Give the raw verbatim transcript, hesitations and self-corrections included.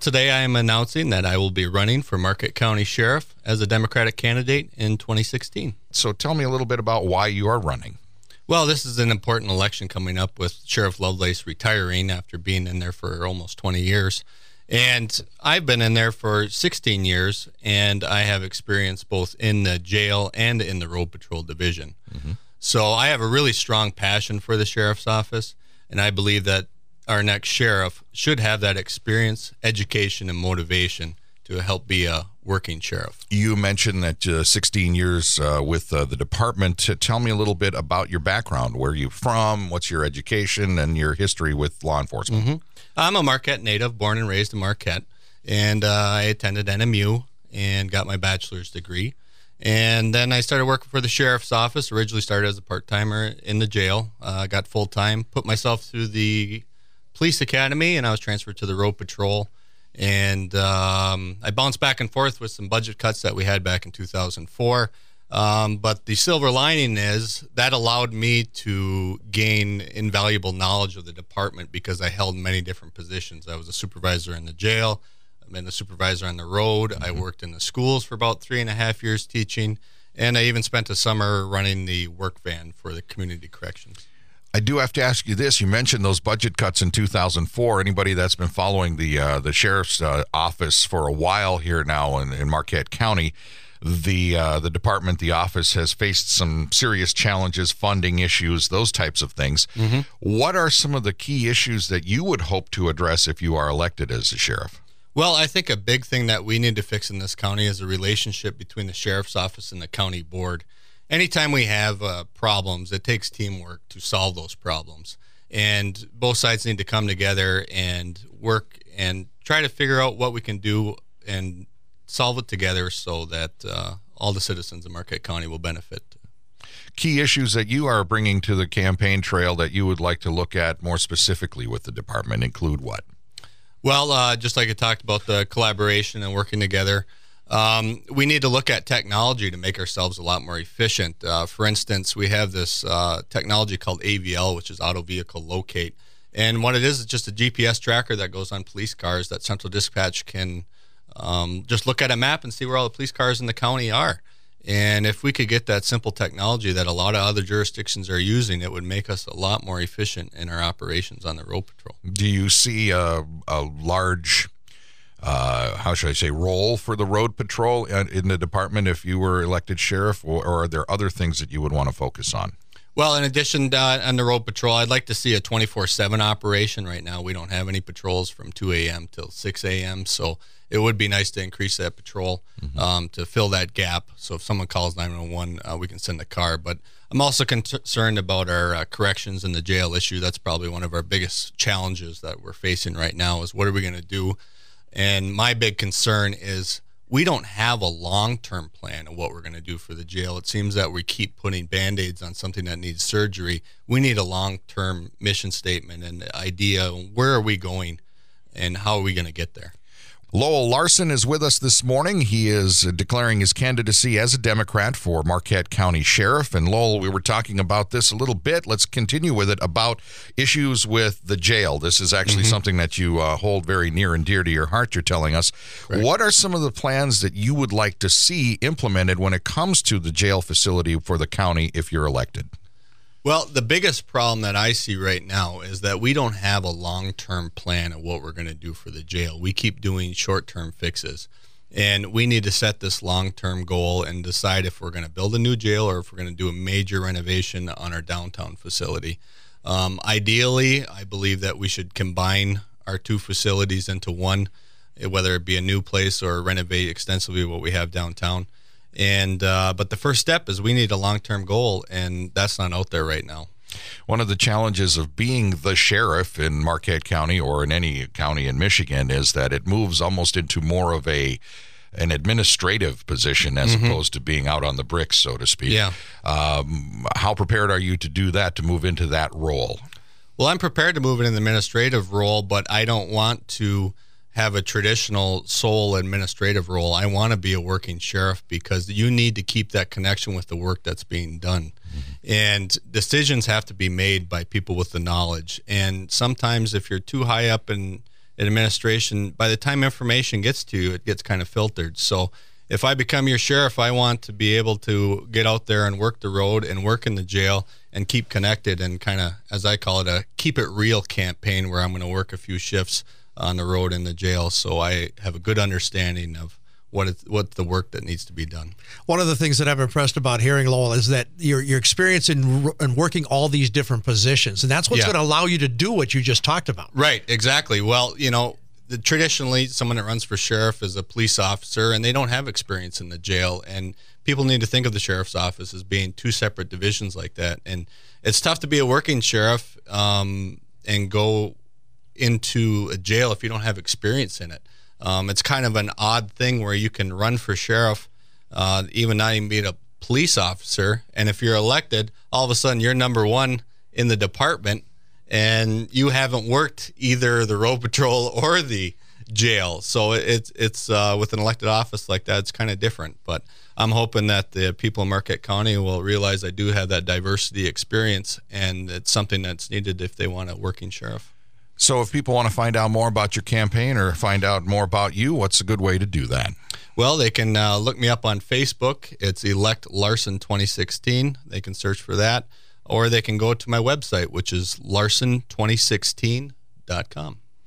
today I am announcing that I will be running for Marquette County Sheriff as a Democratic candidate in twenty sixteen. So tell me a little bit about why you are running. Well, this is an important election coming up with Sheriff Lovelace retiring after being in there for almost twenty years. And I've been in there for sixteen years, and I have experience both in the jail and in the road patrol division. Mm-hmm. So I have a really strong passion for the sheriff's office, and I believe that our next sheriff should have that experience, education, and motivation to help be a working sheriff. You mentioned that uh, sixteen years uh, with uh, the department. Tell me a little bit about your background. Where are you from? What's your education and your history with law enforcement? Mm-hmm. I'm a Marquette native, born and raised in Marquette, and uh, I attended N M U and got my bachelor's degree. And then I started working for the sheriff's office. Originally started as a part-timer in the jail. I uh, got full-time, put myself through the police academy, and I was transferred to the road patrol. And um, I bounced back and forth with some budget cuts that we had back in two thousand four. Um, but the silver lining is that allowed me to gain invaluable knowledge of the department because I held many different positions. I was a supervisor in the jail. I've been a supervisor on the road. Mm-hmm. I worked in the schools for about three and a half years teaching. And I even spent a summer running the work van for the community corrections. I do have to ask you this. You mentioned those budget cuts in two thousand four. Anybody that's been following the uh, the sheriff's uh, office for a while here now in, in Marquette County, the uh, the department, the office has faced some serious challenges, funding issues, those types of things. Mm-hmm. What are some of the key issues that you would hope to address if you are elected as a sheriff? Well, I think a big thing that we need to fix in this county is the relationship between the sheriff's office and the county board. Anytime we have uh, problems, it takes teamwork to solve those problems. And both sides need to come together and work and try to figure out what we can do and solve it together so that uh, all the citizens of Marquette County will benefit. Key issues that you are bringing to the campaign trail that you would like to look at more specifically with the department include what? Well, uh, just like I talked about the collaboration and working together, Um, we need to look at technology to make ourselves a lot more efficient. Uh, for instance, we have this uh, technology called A V L, which is Auto Vehicle Locate. And what it is is just a G P S tracker that goes on police cars that Central Dispatch can um, just look at a map and see where all the police cars in the county are. And if we could get that simple technology that a lot of other jurisdictions are using, it would make us a lot more efficient in our operations on the road patrol. Do you see a, a large... Uh, how should I say, role for the road patrol in the department if you were elected sheriff, or, or are there other things that you would want to focus on? Well, in addition to, uh, on the road patrol, I'd like to see a twenty-four seven operation. Right now, we don't have any patrols from two a.m. till six a.m., so it would be nice to increase that patrol mm-hmm. um, to fill that gap. So if someone calls nine one one, uh, we can send a car. But I'm also concerned about our uh, corrections in the jail issue. That's probably one of our biggest challenges that we're facing right now is what are we going to do? And my big concern is we don't have a long-term plan of what we're going to do for the jail. It seems that we keep putting Band-Aids on something that needs surgery. We need a long-term mission statement and idea. Where are we going and how are we going to get there? Lowell Larson is with us this morning. He is declaring his candidacy as a Democrat for Marquette County Sheriff. And Lowell, we were talking about this a little bit. Let's continue with it about issues with the jail. This is actually mm-hmm. something that you uh, hold very near and dear to your heart, you're telling us. Right. What are some of the plans that you would like to see implemented when it comes to the jail facility for the county if you're elected? Well, the biggest problem that I see right now is that we don't have a long-term plan of what we're going to do for the jail. We keep doing short-term fixes, and we need to set this long-term goal and decide if we're going to build a new jail or if we're going to do a major renovation on our downtown facility. Um, ideally, I believe that we should combine our two facilities into one, whether it be a new place or renovate extensively what we have downtown. And uh, but the first step is we need a long-term goal, and that's not out there right now. One of the challenges of being the sheriff in Marquette County or in any county in Michigan is that it moves almost into more of a an administrative position as mm-hmm. opposed to being out on the bricks, so to speak. Yeah. Um, how prepared are you to do that, to move into that role? Well, I'm prepared to move in an administrative role, but I don't want to have a traditional sole administrative role. I want to be a working sheriff because you need to keep that connection with the work that's being done. Mm-hmm. And decisions have to be made by people with the knowledge. And sometimes if you're too high up in administration, by the time information gets to you, it gets kind of filtered. So if I become your sheriff, I want to be able to get out there and work the road and work in the jail and keep connected and kind of, as I call it, a keep it real campaign where I'm going to work a few shifts on the road in the jail, so I have a good understanding of what it's, what the work that needs to be done. One of the things that I'm impressed about hearing, Lowell, is that your your experience in, in working all these different positions, and that's what's Yeah. going to allow you to do what you just talked about. Right, exactly. Well, you know, the, traditionally, someone that runs for sheriff is a police officer, and they don't have experience in the jail. And people need to think of the sheriff's office as being two separate divisions like that. And it's tough to be a working sheriff um, and go into a jail if you don't have experience in it. Um, it's kind of an odd thing where you can run for sheriff, uh, even not even being a police officer, and if you're elected, all of a sudden you're number one in the department, and you haven't worked either the road patrol or the jail. So it's it's uh, with an elected office like that, it's kind of different. But I'm hoping that the people in Marquette County will realize I do have that diversity experience, and it's something that's needed if they want a working sheriff. So if people want to find out more about your campaign or find out more about you, what's a good way to do that? Well, they can uh, look me up on Facebook. It's Elect Larson twenty sixteen. They can search for that. Or they can go to my website, which is larson twenty sixteen dot com.